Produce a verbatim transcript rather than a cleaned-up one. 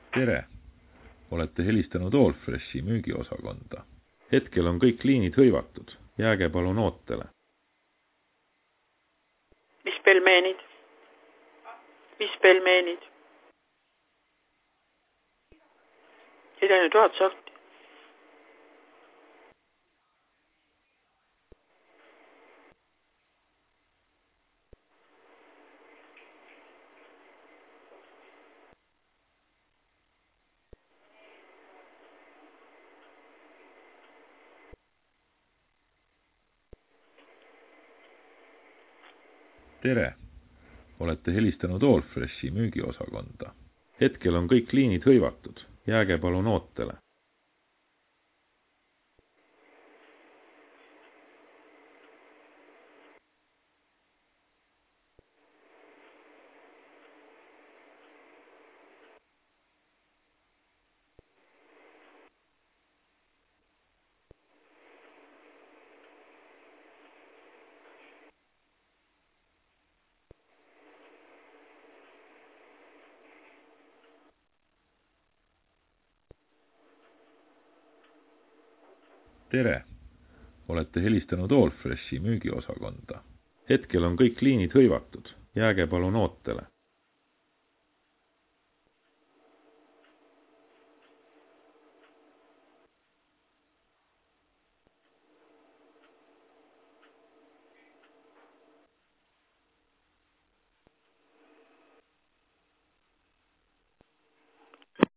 Tere! Olete helistanud Allfreshi müügiosakonda. Hetkel on kõik liinid hõivatud. Jääge palun ootele. Mis pelmeenid? Mis pelmeenid? Ei läinud tuhat sorti. Tere! Olete helistanud Allfreshi müügiosakonda. Hetkel on kõik liinid hõivatud. Jääge palun ootele. Tere! Olete helistanud Allfreshi müügiosakonda. Hetkel on kõik liinid hõivatud. Jääge palun ootele.